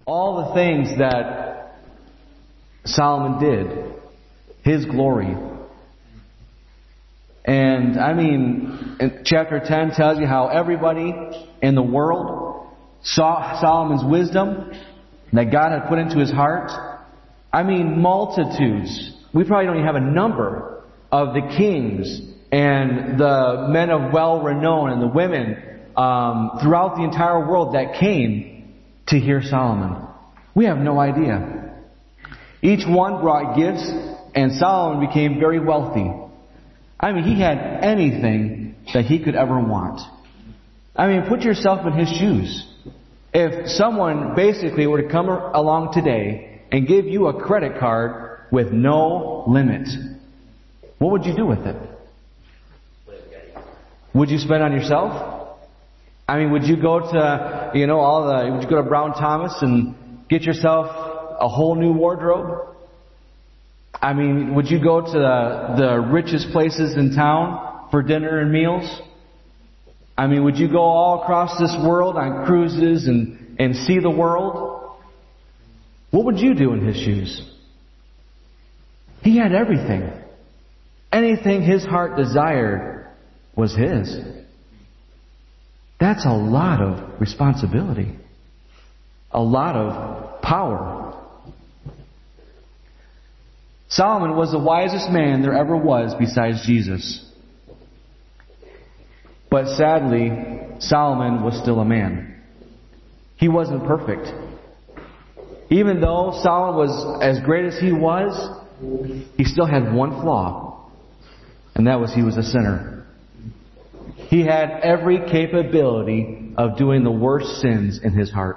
all the things that Solomon did, his glory. And chapter 10 tells you how everybody in the world saw Solomon's wisdom that God had put into his heart. Multitudes. We probably don't even have a number of the kings and the men of well renown and the women throughout the entire world that came to hear Solomon. We have no idea. Each one brought gifts, and Solomon became very wealthy. He had anything that he could ever want. Put yourself in his shoes. If someone basically were to come along today and give you a credit card with no limit, what would you do with it? Would you spend on yourself? Would you go to, would you go to Brown Thomas and get yourself a whole new wardrobe? Would you go to the richest places in town for dinner and meals? Would you go all across this world on cruises and see the world? What would you do in his shoes? He had everything. Anything his heart desired was his. That's a lot of responsibility. A lot of power. Solomon was the wisest man there ever was besides Jesus. But sadly, Solomon was still a man. He wasn't perfect. Even though Solomon was as great as he was, he still had one flaw. And that was he was a sinner. He had every capability of doing the worst sins in his heart.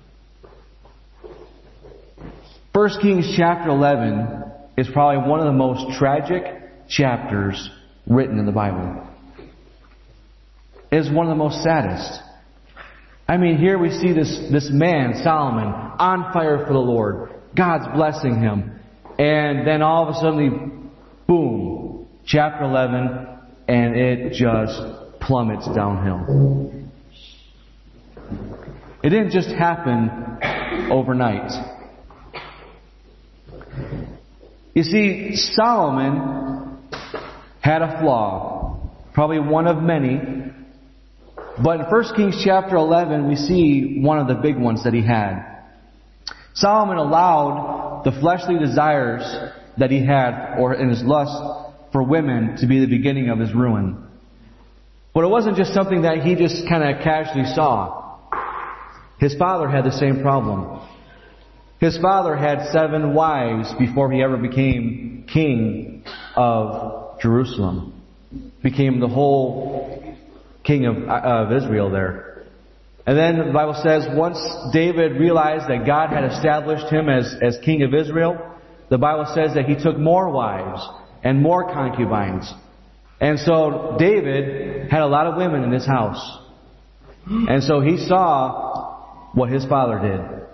1 Kings chapter 11 is probably one of the most tragic chapters written in the Bible. It is one of the most saddest. Here we see this man, Solomon, on fire for the Lord. God's blessing him. And then all of a sudden, boom, chapter 11, and it just plummets downhill. It didn't just happen overnight. You see, Solomon had a flaw, probably one of many. But in 1 Kings chapter 11, we see one of the big ones that he had. Solomon allowed the fleshly desires that he had, or in his lust for women, to be the beginning of his ruin. But it wasn't just something that he just kind of casually saw. His father had the same problem. His father had 7 wives before he ever became king of Jerusalem. Became the whole king of Israel there. And then the Bible says once David realized that God had established him as king of Israel, the Bible says that he took more wives and more concubines. And so David had a lot of women in his house. And so he saw what his father did.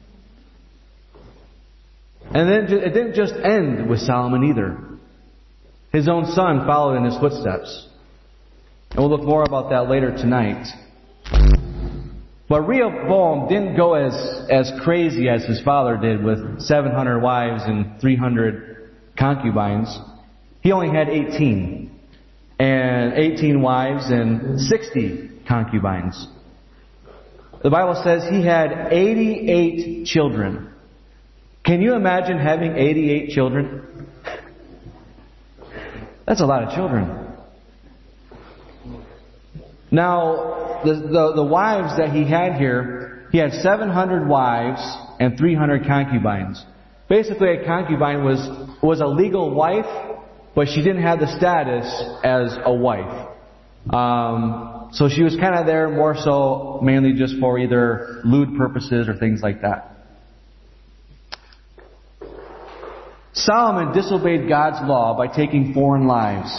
And then it didn't just end with Solomon either. His own son followed in his footsteps. And we'll look more about that later tonight. But Rehoboam didn't go as crazy as his father did with 700 wives and 300 concubines. He only had 18. And 18 wives and 60 concubines. The Bible says he had 88 children. Can you imagine having 88 children? That's a lot of children. Now, the wives that he had here, he had 700 wives and 300 concubines. Basically, a concubine was a legal wife, but she didn't have the status as a wife. So she was kind of there more so mainly just for either lewd purposes or things like that. Solomon disobeyed God's law by taking foreign lives.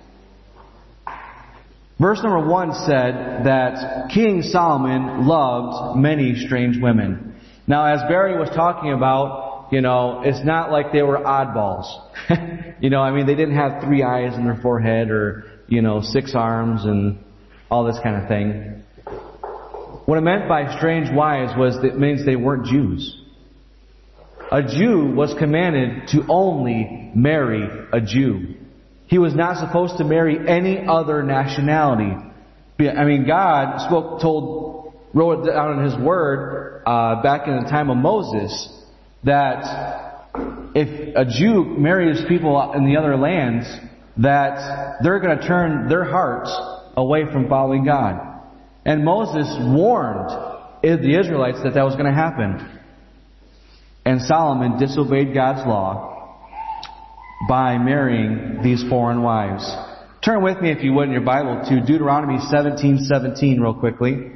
Verse number 1 said that King Solomon loved many strange women. Now, as Barry was talking about, it's not like they were oddballs. They didn't have 3 eyes in their forehead or, 6 arms and all this kind of thing. What it meant by strange wives was that it means they weren't Jews. A Jew was commanded to only marry a Jew. He was not supposed to marry any other nationality. I mean, God wrote it down in His Word back in the time of Moses that if a Jew marries people in the other lands, that they're going to turn their hearts away from following God. And Moses warned the Israelites that was going to happen. And Solomon disobeyed God's law by marrying these foreign wives. Turn with me, if you would, in your Bible to Deuteronomy 17:17 real quickly.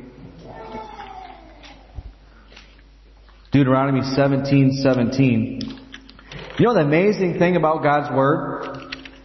Deuteronomy 17:17. You know the amazing thing about God's Word?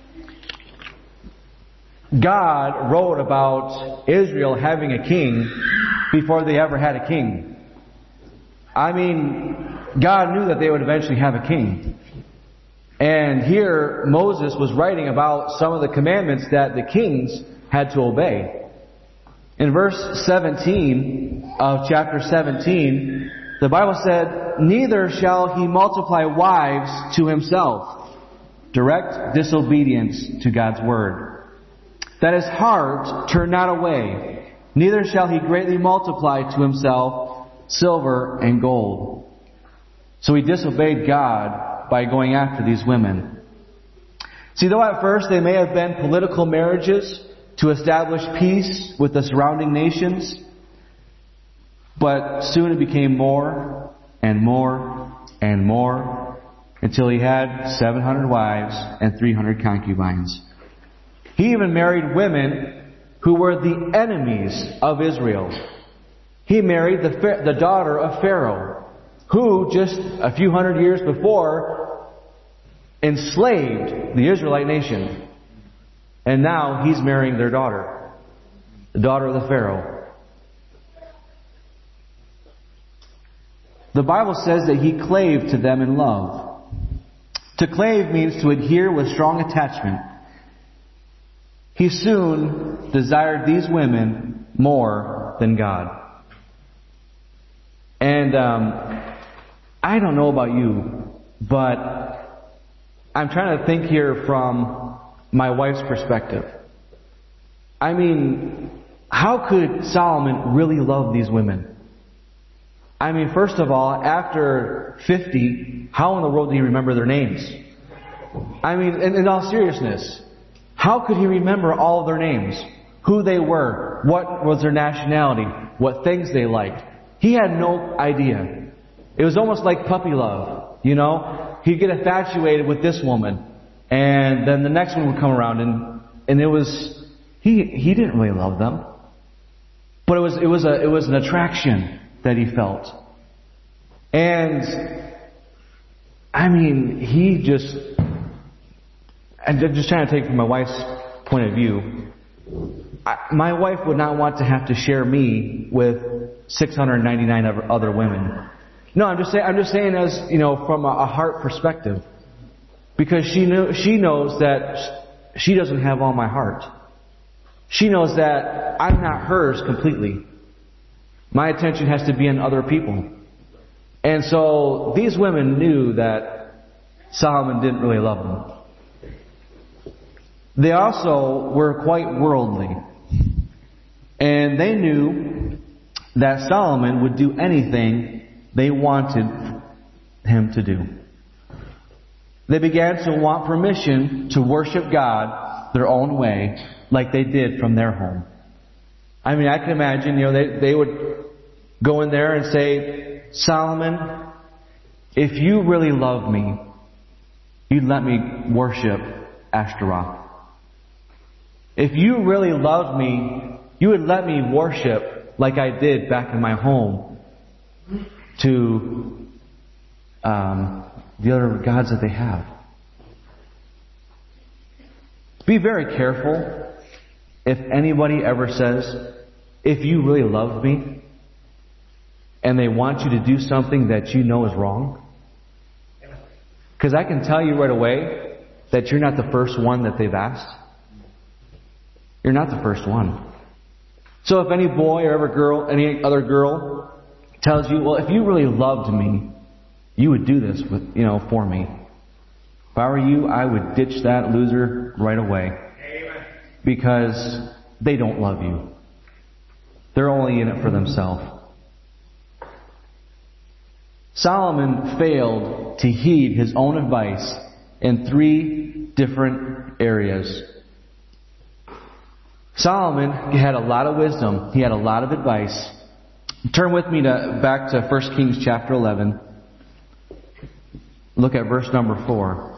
God wrote about Israel having a king before they ever had a king. I mean, God knew that they would eventually have a king. And here Moses was writing about some of the commandments that the kings had to obey. In verse 17 of chapter 17, the Bible said, "Neither shall he multiply wives to himself." Direct disobedience to God's Word. "That his heart turn not away. Neither shall he greatly multiply to himself silver and gold." So he disobeyed God by going after these women. See, though at first they may have been political marriages to establish peace with the surrounding nations, but soon it became more and more and more until he had 700 wives and 300 concubines. He even married women who were the enemies of Israel. He married the daughter of Pharaoh, who just a few hundred years before enslaved the Israelite nation. And now he's marrying their daughter, the daughter of the Pharaoh. The Bible says that he clave to them in love. To clave means to adhere with strong attachment. He soon desired these women more than God. And I don't know about you, but I'm trying to think here from my wife's perspective. I mean, how could Solomon really love these women? I mean, first of all, after 50, how in the world do you remember their names? I mean, in all seriousness, how could he remember all of their names? Who they were? What was their nationality? What things they liked? He had no idea. It was almost like puppy love, you know? He'd get infatuated with this woman, and then the next one would come around, and it was he didn't really love them, but it was an attraction that he felt. And I mean, I'm just trying to take from my wife's point of view. My wife would not want to have to share me with 699 other women. No, I'm just saying as, you know, from a heart perspective. Because she knows that she doesn't have all my heart. She knows that I'm not hers completely. My attention has to be on other people. And so these women knew that Solomon didn't really love them. They also were quite worldly. And they knew that Solomon would do anything they wanted him to do. They began to want permission to worship God their own way, like they did from their home. I mean, I can imagine, you know, they would go in there and say, "Solomon, if you really love me, you'd let me worship Ashtaroth. If you really loved me, you would let me worship like I did back in my home to the other gods that they have." Be very careful if anybody ever says, "If you really love me," and they want you to do something that you know is wrong. Because I can tell you right away that you're not the first one that they've asked. You're not the first one. So if any boy or any other girl tells you, well, if you really loved me, you would do this for me. If I were you, I would ditch that loser right away. Amen. Because they don't love you. They're only in it for themselves. Solomon failed to heed his own advice in 3 different areas. Solomon had a lot of wisdom. He had a lot of advice. Turn with me back to 1 Kings chapter 11. Look at verse number 4.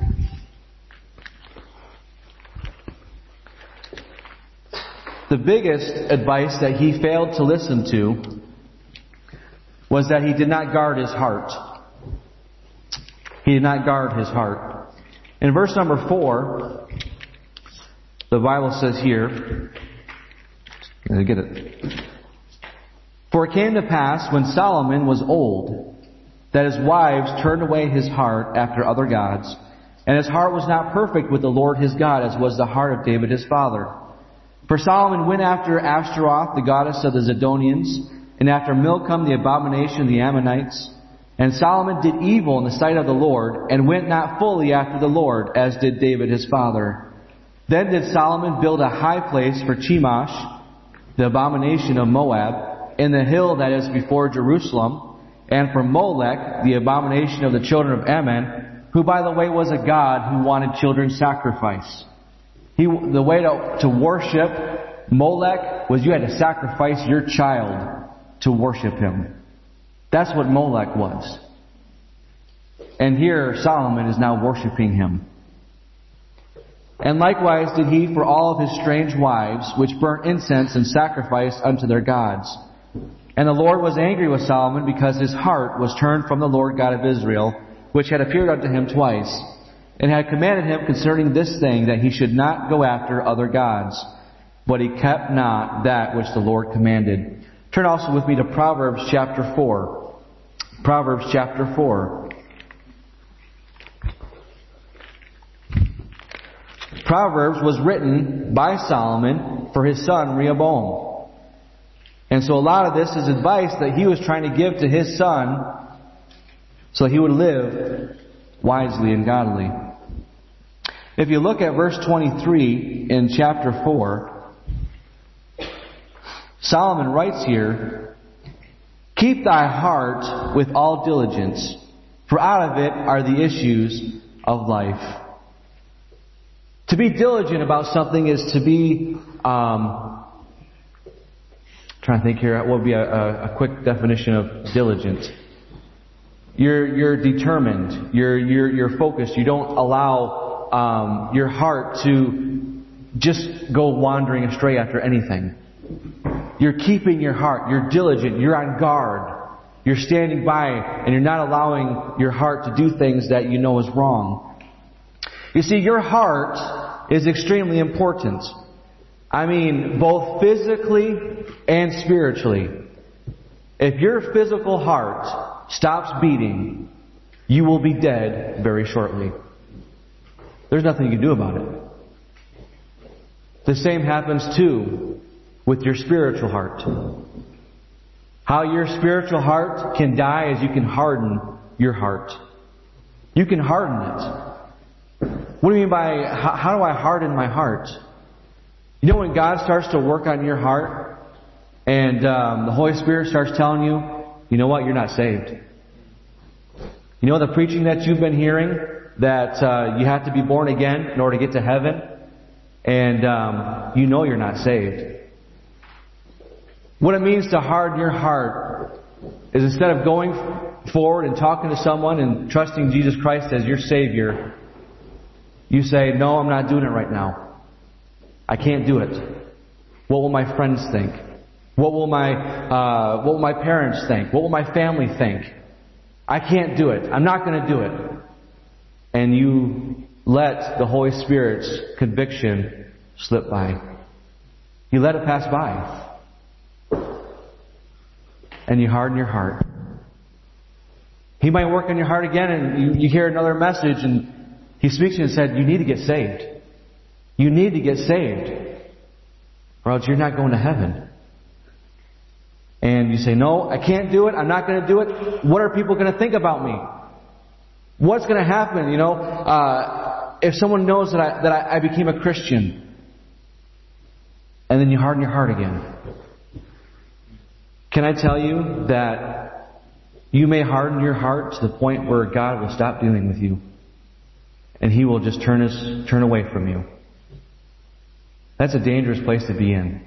The biggest advice that he failed to listen to was that he did not guard his heart. He did not guard his heart. In verse number 4, the Bible says here, get it. For it came to pass when Solomon was old, that his wives turned away his heart after other gods, and his heart was not perfect with the Lord his God, as was the heart of David his father. For Solomon went after Ashtaroth, the goddess of the Zidonians, and after Milcom, the abomination of the Ammonites. And Solomon did evil in the sight of the Lord, and went not fully after the Lord, as did David his father. Then did Solomon build a high place for Chemosh, the abomination of Moab, in the hill that is before Jerusalem, and for Molech, the abomination of the children of Ammon, who, by the way, was a god who wanted children's sacrifice. The way to worship Molech was you had to sacrifice your child to worship him. That's what Molech was. And here Solomon is now worshiping him. And likewise did he for all of his strange wives, which burnt incense and sacrificed unto their gods. And the Lord was angry with Solomon, because his heart was turned from the Lord God of Israel, which had appeared unto him twice, and had commanded him concerning this thing, that he should not go after other gods. But he kept not that which the Lord commanded. Turn also with me to Proverbs chapter 4. Proverbs chapter 4. Proverbs was written by Solomon for his son Rehoboam. And so a lot of this is advice that he was trying to give to his son so he would live wisely and godly. If you look at verse 23 in chapter 4, Solomon writes here, "Keep thy heart with all diligence, for out of it are the issues of life." To be diligent about something is to be, trying to think here, what would be a quick definition of diligent? You're determined. You're focused. You don't allow your heart to just go wandering astray after anything. You're keeping your heart. You're diligent. You're on guard. You're standing by, and you're not allowing your heart to do things that you know is wrong. You see, your heart is extremely important. I mean, both physically and spiritually. If your physical heart stops beating, you will be dead very shortly. There's nothing you can do about it. The same happens too with your spiritual heart. How your spiritual heart can die is you can harden your heart. You can harden it. What do you mean by, how do I harden my heart? You know when God starts to work on your heart and the Holy Spirit starts telling you, you know what, you're not saved. You know the preaching that you've been hearing, that you have to be born again in order to get to heaven, and you know you're not saved. What it means to harden your heart is instead of going forward and talking to someone and trusting Jesus Christ as your Savior, you say, no, I'm not doing it right now. I can't do it. What will my friends think? What will my parents think? What will my family think? I can't do it. I'm not going to do it. And you let the Holy Spirit's conviction slip by. You let it pass by. And you harden your heart. He might work on your heart again, and you hear another message, and He speaks to you and said, you need to get saved. You need to get saved, or else you're not going to heaven. And you say, no, I can't do it. I'm not going to do it. What are people going to think about me? What's going to happen, if someone knows that I became a Christian? And then you harden your heart again. Can I tell you that you may harden your heart to the point where God will stop dealing with you. And He will just turn away from you. That's a dangerous place to be in.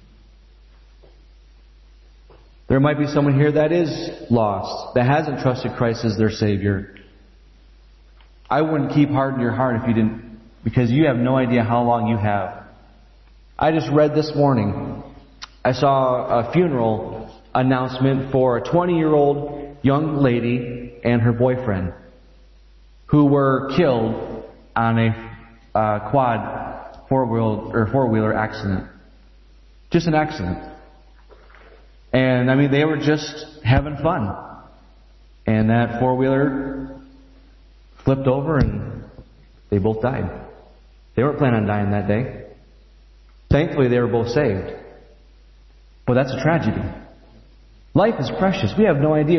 There might be someone here that is lost, that hasn't trusted Christ as their Savior. I wouldn't keep hardening your heart if you didn't, because you have no idea how long you have. I just read this morning, I saw a funeral announcement for a 20-year-old young lady and her boyfriend who were killed on a quad four-wheeler accident. Just an accident. And they were just having fun. And that four-wheeler flipped over and they both died. They weren't planning on dying that day. Thankfully, they were both saved. But that's a tragedy. Life is precious. We have no idea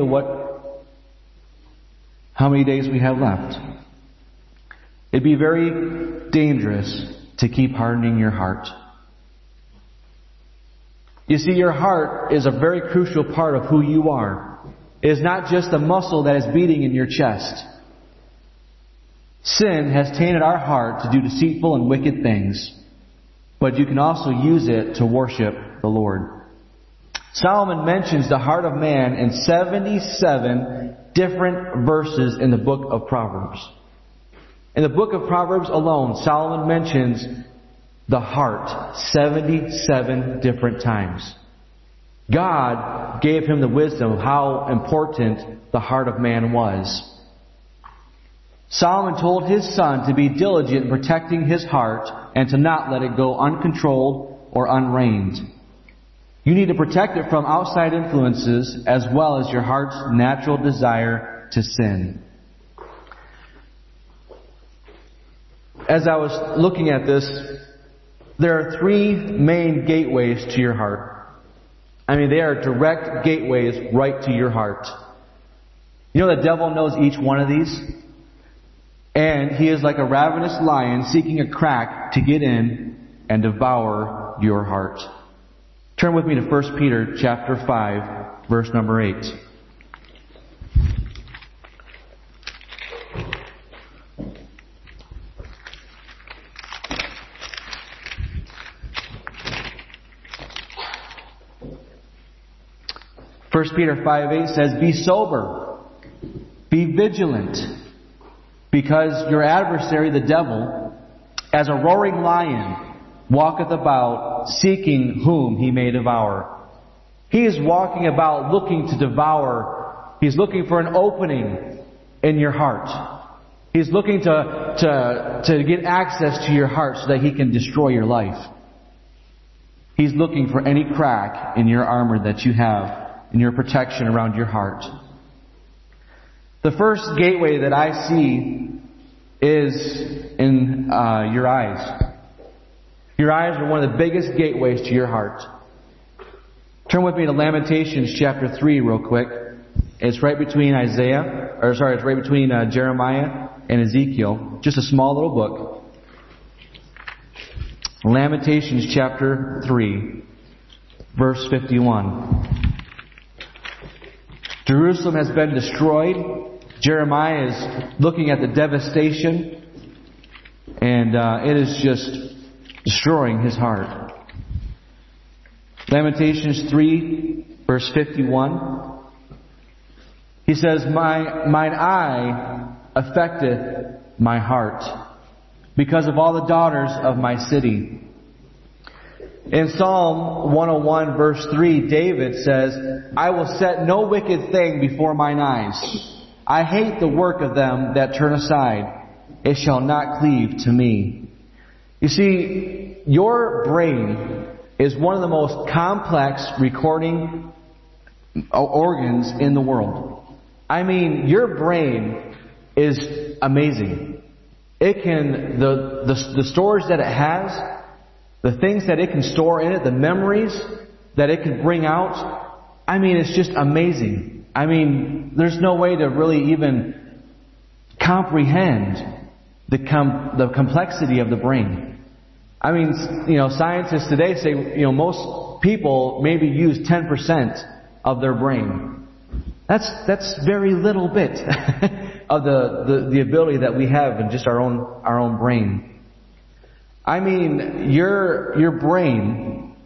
how many days we have left. It'd be very dangerous to keep hardening your heart. You see, your heart is a very crucial part of who you are. It is not just a muscle that is beating in your chest. Sin has tainted our heart to do deceitful and wicked things. But you can also use it to worship the Lord. Solomon mentions the heart of man in 77 different verses in the book of Proverbs. In the book of Proverbs alone, Solomon mentions the heart 77 different times. God gave him the wisdom of how important the heart of man was. Solomon told his son to be diligent in protecting his heart and to not let it go uncontrolled or unreined. You need to protect it from outside influences as well as your heart's natural desire to sin. As I was looking at this, there are three main gateways to your heart. They are direct gateways right to your heart. You know the devil knows each one of these? And he is like a ravenous lion seeking a crack to get in and devour your heart. Turn with me to 1 Peter chapter 5, verse number 8. First Peter 5:8 says, "Be sober, be vigilant, because your adversary the devil, as a roaring lion, walketh about, seeking whom he may devour." He is walking about looking to devour. He's looking for an opening in your heart. He's looking to get access to your heart so that he can destroy your life. He's looking for any crack in your armor that you have, in your protection around your heart. The first gateway that I see is in your eyes. Your eyes are one of the biggest gateways to your heart. Turn with me to Lamentations chapter 3 real quick. It's right between Jeremiah and Ezekiel. Just a small little book. Lamentations chapter 3, verse 51. Jerusalem has been destroyed. Jeremiah is looking at the devastation, and it is just destroying his heart. Lamentations 3, verse 51. He says, Mine eye affecteth my heart, because of all the daughters of my city. In Psalm 101 verse 3, David says, I will set no wicked thing before mine eyes. I hate the work of them that turn aside. It shall not cleave to me. You see, your brain is one of the most complex recording organs in the world. Your brain is amazing. It can, the storage that it has, the things that it can store in it, the memories that it can bring out, I mean, it's just amazing. I mean, there's no way to really even comprehend the complexity of the brain. I mean, scientists today say, most people maybe use 10% of their brain. That's very little bit of the ability that we have in just our own brain. I mean, your brain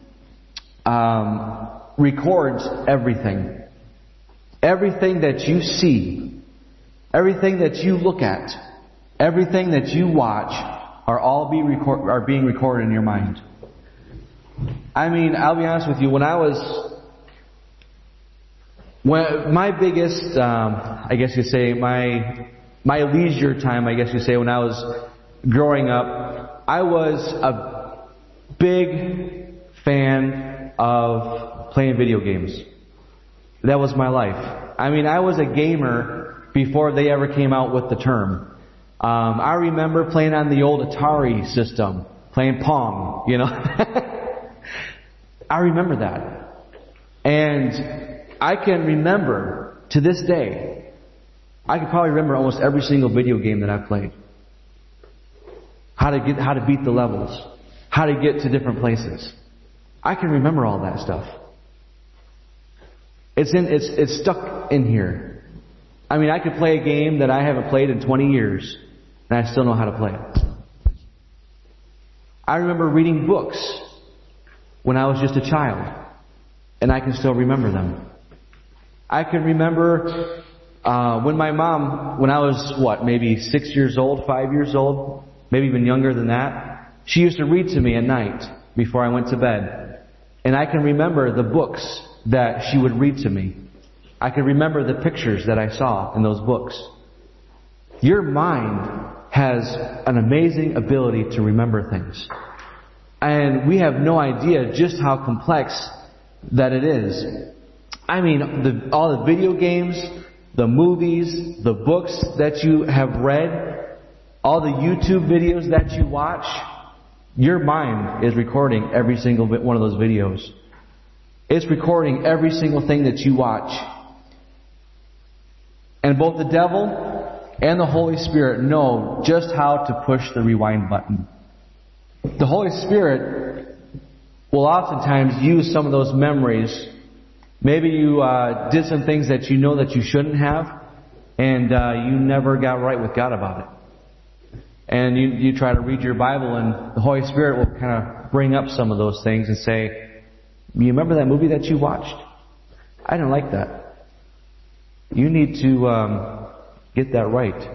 records everything. Everything that you see, everything that you look at, everything that you watch are being recorded in your mind. I mean, I'll be honest with you, my biggest, I guess you say, my leisure time, I guess you say, when I was growing up, I was a big fan of playing video games. That was my life. I mean, I was a gamer before they ever came out with the term. I remember playing on the old Atari system, playing Pong, I remember that. And I can remember, to this day, I can probably remember almost every single video game that I've played. How to beat the levels. How to get to different places. I can remember all that stuff. It's stuck in here. I mean, I could play a game that I haven't played in 20 years, and I still know how to play it. I remember reading books when I was just a child, and I can still remember them. I can remember when my mom, when I was, maybe 6 years old, 5 years old, maybe even younger than that, she used to read to me at night before I went to bed. And I can remember the books that she would read to me. I can remember the pictures that I saw in those books. Your mind has an amazing ability to remember things. And we have no idea just how complex that it is. I mean, all the video games, the movies, the books that you have read, all the YouTube videos that you watch, your mind is recording every single one of those videos. It's recording every single thing that you watch. And both the devil and the Holy Spirit know just how to push the rewind button. The Holy Spirit will oftentimes use some of those memories. Maybe you did some things that you know that you shouldn't have, and you never got right with God about it. And you try to read your Bible, and the Holy Spirit will kind of bring up some of those things and say, you remember that movie that you watched? I didn't like that. You need to get that right.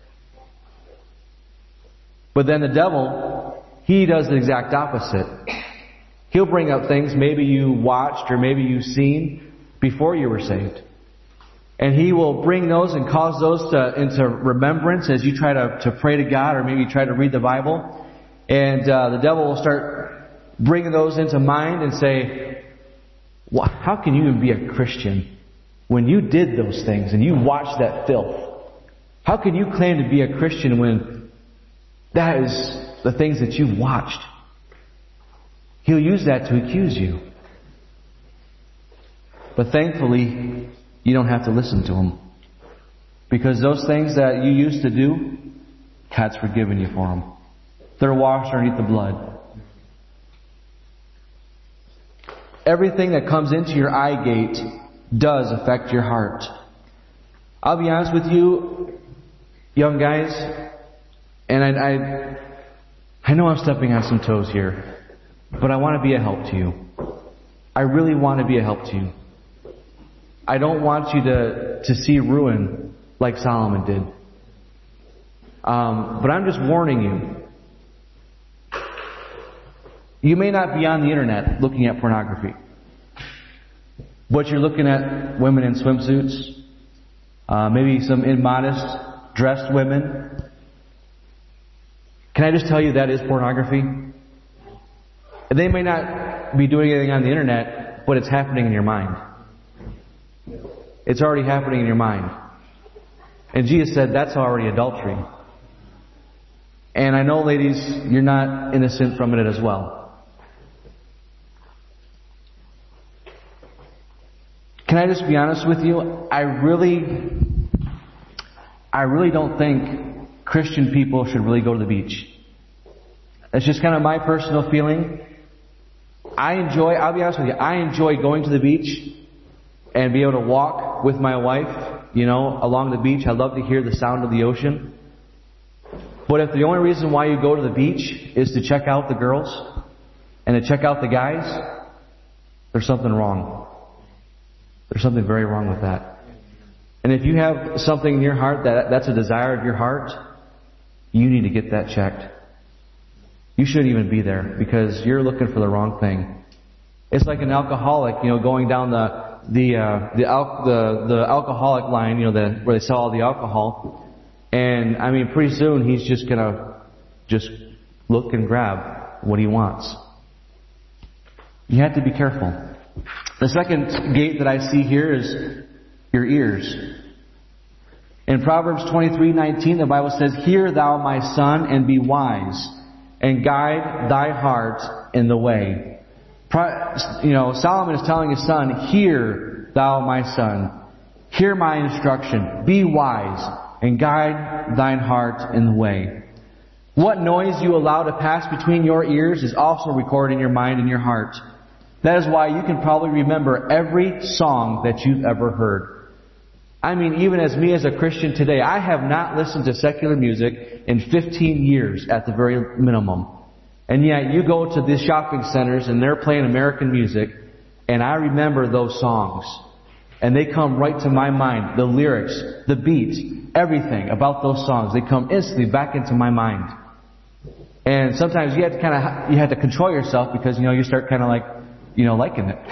But then the devil, he does the exact opposite. He'll bring up things maybe you watched or maybe you've seen before you were saved. And he will bring those and cause those into remembrance as you try to pray to God or maybe try to read the Bible. And the devil will start bringing those into mind and say, well, how can you even be a Christian when you did those things and you watched that filth? How can you claim to be a Christian when that is the things that you watched? He'll use that to accuse you. But thankfully, you don't have to listen to him. Because those things that you used to do, God's forgiven you for them. They're washed underneath the blood. Everything that comes into your eye gate does affect your heart. I'll be honest with you, young guys, and I know I'm stepping on some toes here, but I want to be a help to you. I really want to be a help to you. I don't want you to see ruin like Solomon did. But I'm just warning you. You may not be on the internet looking at pornography, but you're looking at women in swimsuits, maybe some immodest dressed women. Can I just tell you that is pornography? They may not be doing anything on the internet, but it's happening in your mind. It's already happening in your mind. And Jesus said that's already adultery. And I know, ladies, you're not innocent from it as well. Can I just be honest with you? I really don't think Christian people should really go to the beach. That's just kind of my personal feeling. I'll be honest with you, I enjoy going to the beach and be able to walk with my wife, along the beach. I love to hear the sound of the ocean. But if the only reason why you go to the beach is to check out the girls and to check out the guys, there's something wrong. There's something very wrong with that. And if you have something in your heart that's a desire of your heart, you need to get that checked. You shouldn't even be there because you're looking for the wrong thing. It's like an alcoholic, going down the alcoholic line, where they sell all the alcohol. And pretty soon he's just gonna look and grab what he wants. You have to be careful. The second gate that I see here is your ears. In Proverbs 23:19, the Bible says, "Hear thou, my son, and be wise, and guide thy heart in the way." Solomon is telling his son, "Hear thou, my son, hear my instruction, be wise, and guide thine heart in the way." What noise you allow to pass between your ears is also recorded in your mind and your heart. That is why you can probably remember every song that you've ever heard. Even as me as a Christian today, I have not listened to secular music in 15 years at the very minimum. And yet you go to these shopping centers and they're playing American music, and I remember those songs. And they come right to my mind. The lyrics, the beat, everything about those songs, they come instantly back into my mind. And sometimes you have to control yourself because, you start kind of like, liking it.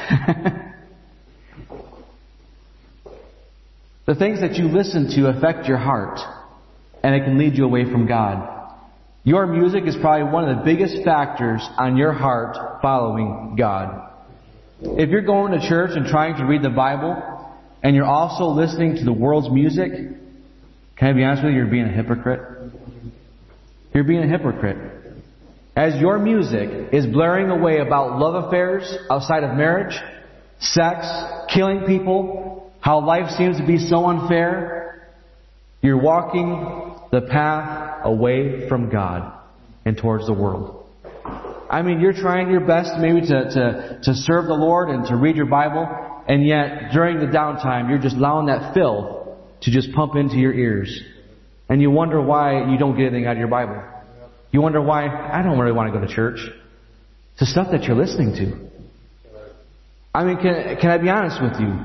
The things that you listen to affect your heart, and it can lead you away from God. Your music is probably one of the biggest factors on your heart following God. If you're going to church and trying to read the Bible, and you're also listening to the world's music, can I be honest with you, you're being a hypocrite. You're being a hypocrite. As your music is blaring away about love affairs outside of marriage, sex, killing people, how life seems to be so unfair, you're walking the path away from God and towards the world. You're trying your best maybe to serve the Lord and to read your Bible, and yet during the downtime you're just allowing that filth to just pump into your ears. And you wonder why you don't get anything out of your Bible. You wonder why I don't really want to go to church. It's the stuff that you're listening to. Can I be honest with you?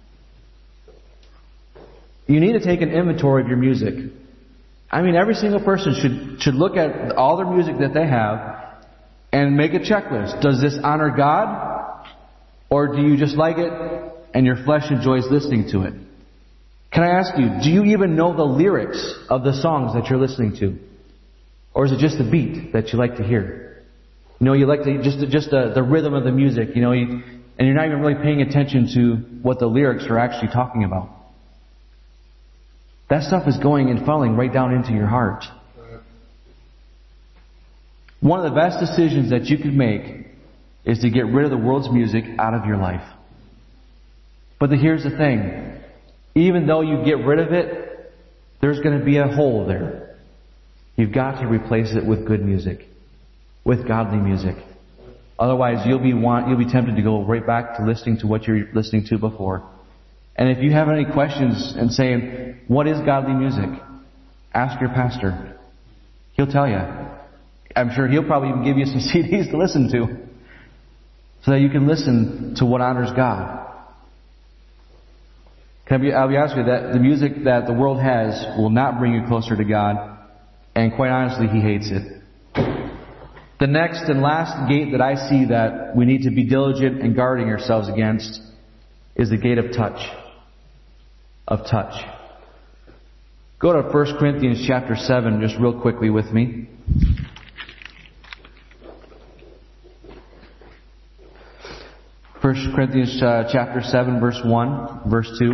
You need to take an inventory of your music. Every single person should look at all their music that they have and make a checklist. Does this honor God? Or do you just like it and your flesh enjoys listening to it? Can I ask you, do you even know the lyrics of the songs that you're listening to? Or is it just the beat that you like to hear? You like to just the rhythm of the music, and you're not even really paying attention to what the lyrics are actually talking about. That stuff is going and funneling right down into your heart. One of the best decisions that you could make is to get rid of the world's music out of your life. But here's the thing. Even though you get rid of it, there's going to be a hole there. You've got to replace it with good music, with godly music. Otherwise, you'll be tempted to go right back to listening to what you're listening to before. And if you have any questions and saying, what is godly music? Ask your pastor. He'll tell you. I'm sure he'll probably even give you some CDs to listen to, so that you can listen to what honors God. I'll be honest with you, that the music that the world has will not bring you closer to God. And quite honestly, He hates it. The next and last gate that I see that we need to be diligent in guarding ourselves against is the gate of touch. Of touch. Go to 1 Corinthians chapter 7 just real quickly with me. 1 Corinthians chapter 7 verse 1, verse 2.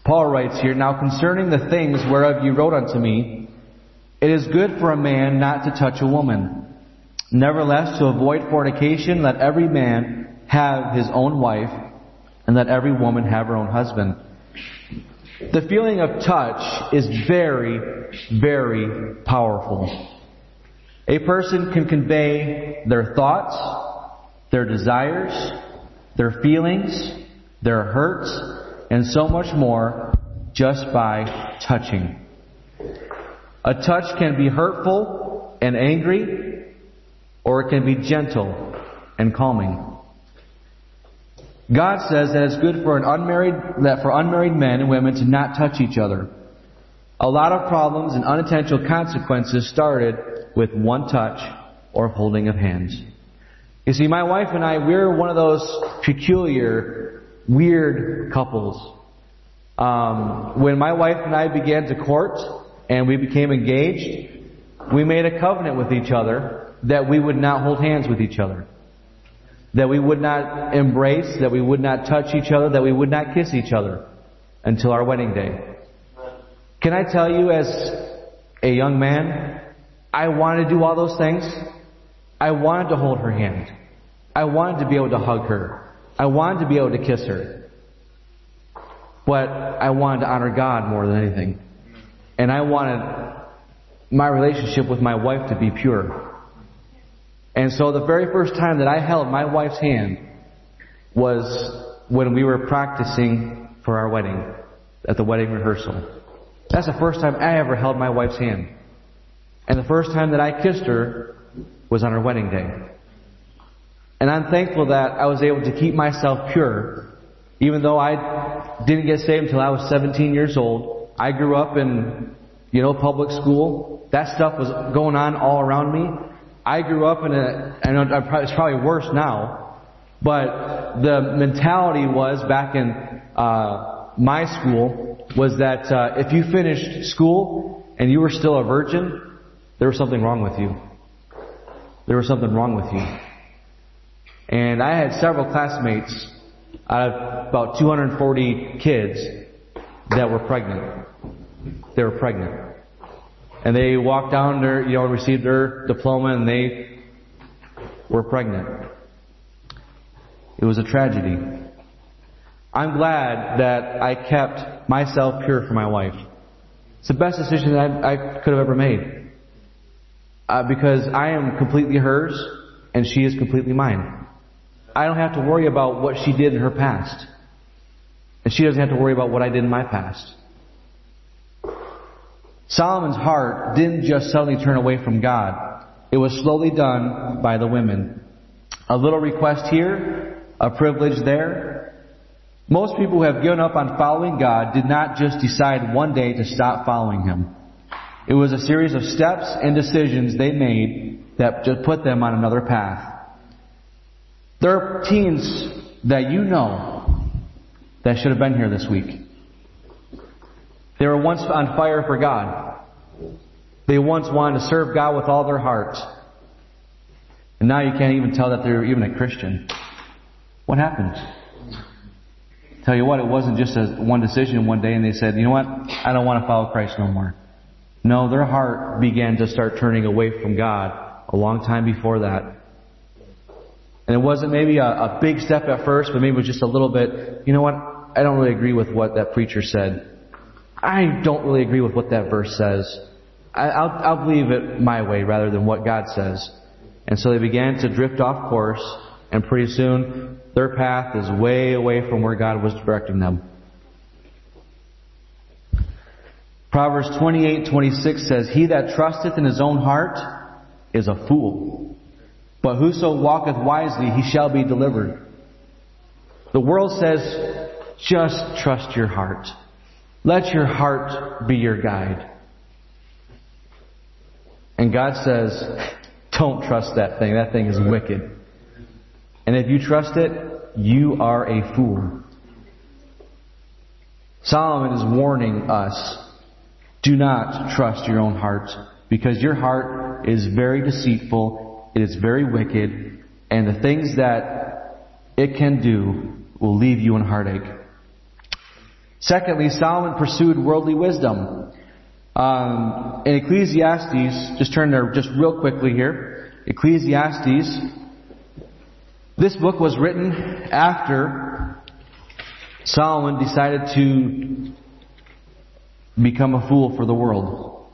Paul writes here, "Now concerning the things whereof you wrote unto me, it is good for a man not to touch a woman. Nevertheless, to avoid fornication, let every man have his own wife, and let every woman have her own husband." The feeling of touch is very, very powerful. A person can convey their thoughts, their desires, their feelings, their hurts, and so much more just by touching. A touch can be hurtful and angry, or it can be gentle and calming. God says that it's good for unmarried men and women to not touch each other. A lot of problems and unintentional consequences started with one touch or holding of hands. You see, my wife and I, we're one of those peculiar, weird couples. When my wife and I began to court and we became engaged, we made a covenant with each other that we would not hold hands with each other, that we would not embrace, that we would not touch each other, that we would not kiss each other until our wedding day. Can I tell you, as a young man, I wanted to do all those things. I wanted to hold her hand. I wanted to be able to hug her. I wanted to be able to kiss her. But I wanted to honor God more than anything. And I wanted my relationship with my wife to be pure. And so the very first time that I held my wife's hand was when we were practicing for our wedding, at the wedding rehearsal. That's the first time I ever held my wife's hand. And the first time that I kissed her was on our wedding day. And I'm thankful that I was able to keep myself pure, even though I didn't get saved until I was 17 years old. I grew up in, public school. That stuff was going on all around me. I grew up in it's probably worse now, but the mentality was back in my school was that if you finished school and you were still a virgin, there was something wrong with you. There was something wrong with you. And I had several classmates out of about 240 kids that were pregnant. They were pregnant. And they walked down there, received their diploma, and they were pregnant. It was a tragedy. I'm glad that I kept myself pure for my wife. It's the best decision that I could have ever made. Because I am completely hers, and she is completely mine. I don't have to worry about what she did in her past. And she doesn't have to worry about what I did in my past. Solomon's heart didn't just suddenly turn away from God. It was slowly done by the women. A little request here, a privilege there. Most people who have given up on following God did not just decide one day to stop following Him. It was a series of steps and decisions they made that just put them on another path. There are teens that that should have been here this week. They were once on fire for God. They once wanted to serve God with all their heart. And now you can't even tell that they're even a Christian. What happened? Tell you what, it wasn't just one decision one day and they said, you know what, I don't want to follow Christ no more. No, their heart began to start turning away from God a long time before that. And it wasn't maybe a big step at first, but maybe it was just a little bit, you know what, I don't really agree with what that preacher said. I don't really agree with what that verse says. I'll believe it my way rather than what God says. And so they began to drift off course, and pretty soon their path is way away from where God was directing them. Proverbs 28:26 says, "He that trusteth in his own heart is a fool, but whoso walketh wisely, he shall be delivered." The world says, just trust your heart. Let your heart be your guide. And God says, don't trust that thing. That thing is wicked. And if you trust it, you are a fool. Solomon is warning us, do not trust your own heart, because your heart is very deceitful, it is very wicked, and the things that it can do will leave you in heartache. Secondly, Solomon pursued worldly wisdom. In Ecclesiastes, just turn there just real quickly here. Ecclesiastes. This book was written after Solomon decided to become a fool for the world.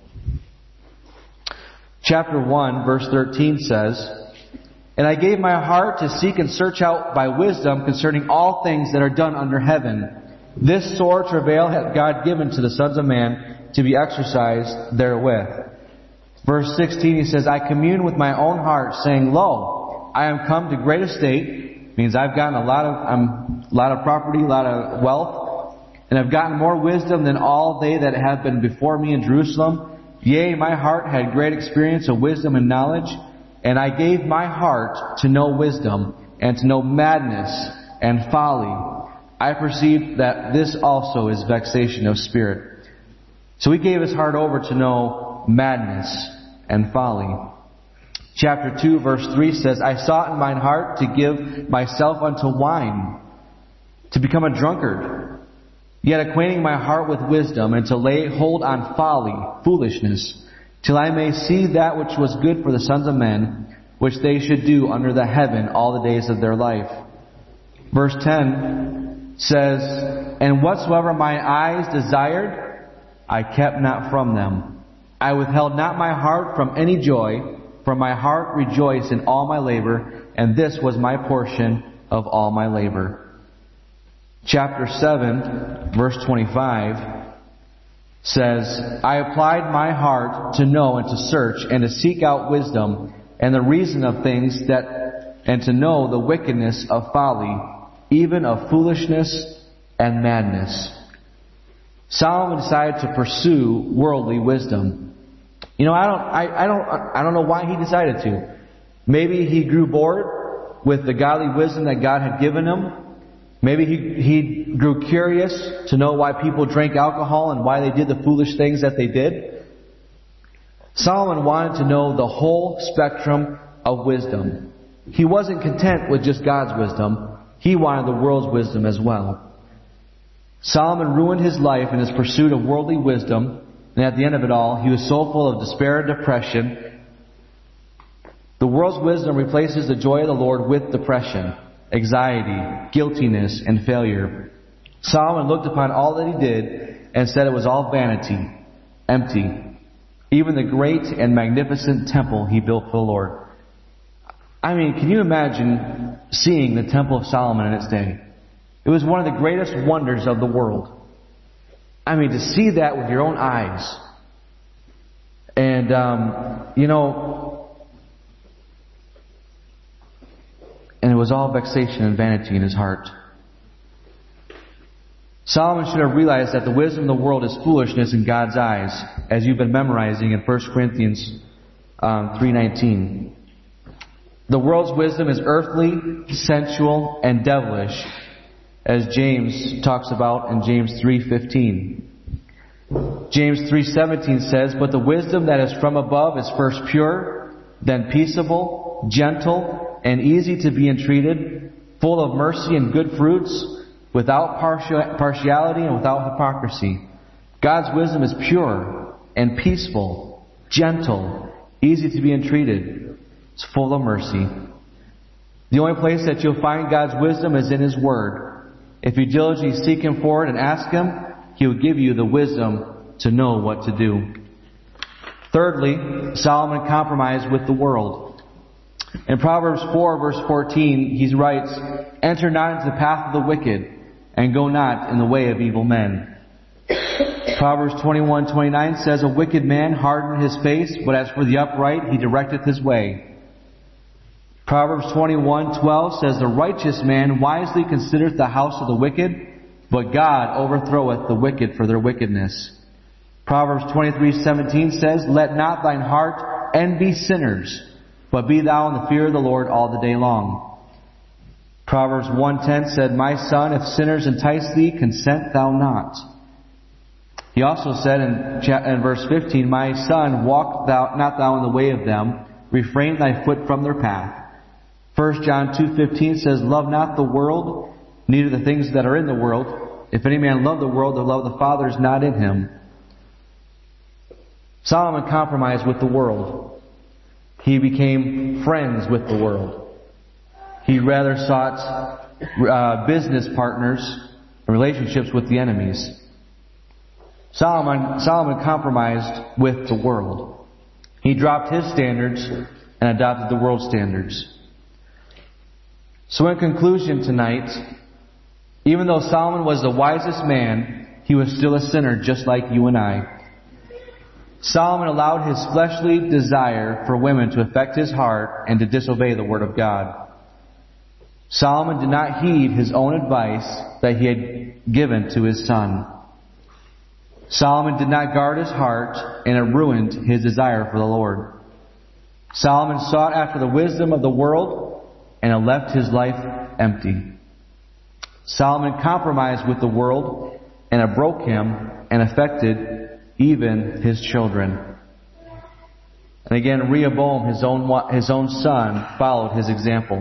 Chapter 1, verse 13 says, "And I gave my heart to seek and search out by wisdom concerning all things that are done under heaven. This sore travail hath God given to the sons of man to be exercised therewith." Verse 16, he says, "I commune with my own heart, saying, Lo, I am come to great estate," means I've gotten a lot of property, a lot of wealth, "and I've gotten more wisdom than all they that have been before me in Jerusalem. Yea, my heart had great experience of wisdom and knowledge, and I gave my heart to know wisdom, and to know madness and folly. I perceived that this also is vexation of spirit." So he gave his heart over to know madness and folly. Chapter 2, verse 3 says, "I sought in mine heart to give myself unto wine, to become a drunkard, yet acquainting my heart with wisdom, and to lay hold on folly," foolishness, "till I may see that which was good for the sons of men, which they should do under the heaven all the days of their life." Verse 10 says, "And whatsoever my eyes desired, I kept not from them. I withheld not my heart from any joy, for my heart rejoiced in all my labor, and this was my portion of all my labor." Chapter 7, verse 25 says, "I applied my heart to know and to search and to seek out wisdom and the reason of things and to know the wickedness of folly, even of foolishness and madness." Solomon decided to pursue worldly wisdom. I don't know why he decided to. Maybe he grew bored with the godly wisdom that God had given him. Maybe he grew curious to know why people drank alcohol and why they did the foolish things that they did. Solomon wanted to know the whole spectrum of wisdom. He wasn't content with just God's wisdom. He wanted the world's wisdom as well. Solomon ruined his life in his pursuit of worldly wisdom, and at the end of it all, he was so full of despair and depression. The world's wisdom replaces the joy of the Lord with depression, anxiety, guiltiness, and failure. Solomon looked upon all that he did and said it was all vanity, empty. Even the great and magnificent temple he built for the Lord. Can you imagine seeing the Temple of Solomon in its day? It was one of the greatest wonders of the world. To see that with your own eyes. And, and it was all vexation and vanity in his heart. Solomon should have realized that the wisdom of the world is foolishness in God's eyes, as you've been memorizing in 1 Corinthians 3:19. The world's wisdom is earthly, sensual, and devilish, as James talks about in James 3:15. James 3:17 says, "But the wisdom that is from above is first pure, then peaceable, gentle, and easy to be entreated, full of mercy and good fruits, without partiality and without hypocrisy." God's wisdom is pure and peaceful, gentle, easy to be entreated. It's full of mercy. The only place that you'll find God's wisdom is in His Word. If you diligently seek Him for it and ask Him, He will give you the wisdom to know what to do. Thirdly, Solomon compromised with the world. In Proverbs 4, verse 14, he writes, "Enter not into the path of the wicked, and go not in the way of evil men." Proverbs 21:29 says, "A wicked man hardeneth his face, but as for the upright, he directeth his way." Proverbs 21:12 says, "The righteous man wisely considereth the house of the wicked, but God overthroweth the wicked for their wickedness." Proverbs 23:17 says, "Let not thine heart envy sinners, but be thou in the fear of the Lord all the day long." Proverbs 1:10 said, "My son, if sinners entice thee, consent thou not." He also said in verse 15, "My son, walk not thou in the way of them, refrain thy foot from their path." 1 John 2:15 says, "Love not the world, neither the things that are in the world. If any man love the world, the love of the Father is not in him. Solomon compromised with the world. He became friends with the world. He rather sought business partners and relationships with the enemies. Solomon compromised with the world. He dropped his standards and adopted the world's standards. So in conclusion tonight, even though Solomon was the wisest man, he was still a sinner just like you and I. Solomon allowed his fleshly desire for women to affect his heart and to disobey the Word of God. Solomon did not heed his own advice that he had given to his son. Solomon did not guard his heart, and it ruined his desire for the Lord. Solomon sought after the wisdom of the world, and it left his life empty. Solomon compromised with the world, and it broke him and affected even his children. And again, Rehoboam, his own son, followed his example.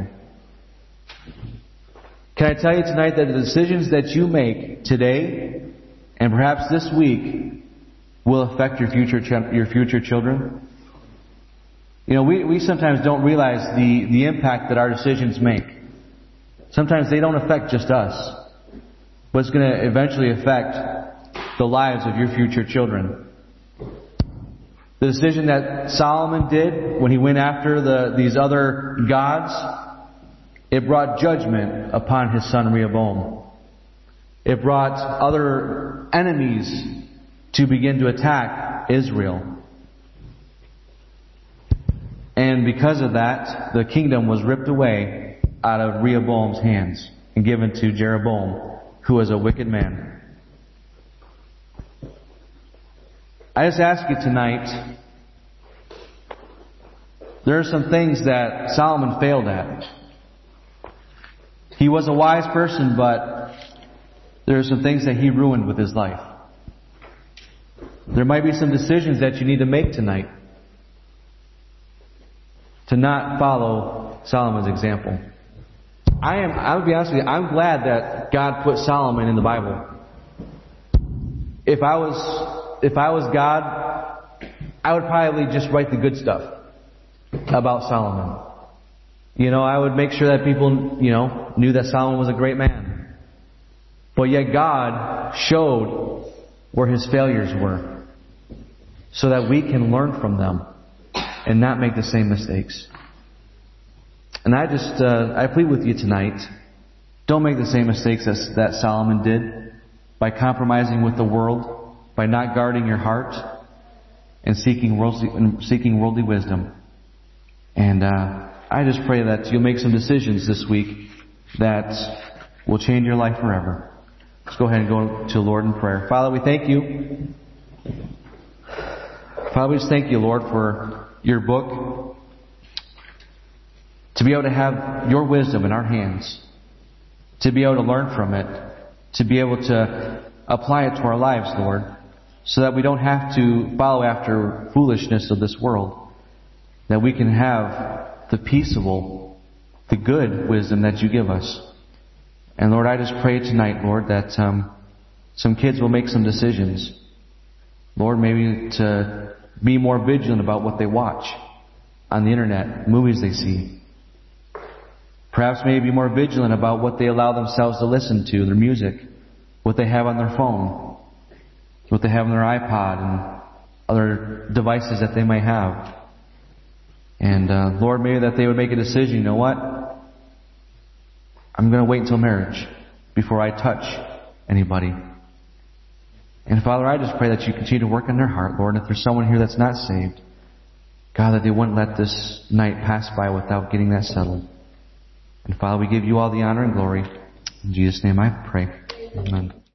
Can I tell you tonight that the decisions that you make today and perhaps this week will affect your future children? You know, we sometimes don't realize the impact that our decisions make. Sometimes they don't affect just us, but it's going to eventually affect the lives of your future children. The decision that Solomon did when he went after these other gods, it brought judgment upon his son Rehoboam. It brought other enemies to begin to attack Israel. And because of that, the kingdom was ripped away out of Rehoboam's hands and given to Jeroboam, who was a wicked man. I just ask you tonight, there are some things that Solomon failed at. He was a wise person, but there are some things that he ruined with his life. There might be some decisions that you need to make tonight to not follow Solomon's example. I'll be honest with you, I'm glad that God put Solomon in the Bible. If I was God, I would probably just write the good stuff about Solomon. You know, I would make sure that people, knew that Solomon was a great man. But yet God showed where his failures were, so that we can learn from them and not make the same mistakes. And I plead with you tonight, don't make the same mistakes that Solomon did by compromising with the world, by not guarding your heart, and seeking worldly wisdom. And I just pray that you'll make some decisions this week that will change your life forever. Let's go ahead and go to the Lord in prayer. Father, we thank you. Father, we just thank you, Lord, for your book. To be able to have your wisdom in our hands. To be able to learn from it. To be able to apply it to our lives, Lord. So that we don't have to follow after foolishness of this world. That we can have the peaceable, the good wisdom that you give us. And Lord, I just pray tonight, Lord, that some kids will make some decisions. Lord, maybe to be more vigilant about what they watch on the internet, movies they see. Perhaps maybe be more vigilant about what they allow themselves to listen to, their music, what they have on their phone, what they have on their iPod, and other devices that they might have. And Lord, maybe that they would make a decision, you know what? I'm going to wait until marriage before I touch anybody. And Father, I just pray that you continue to work in their heart, Lord. And if there's someone here that's not saved, God, that they wouldn't let this night pass by without getting that settled. And Father, we give you all the honor and glory. In Jesus' name I pray. Amen.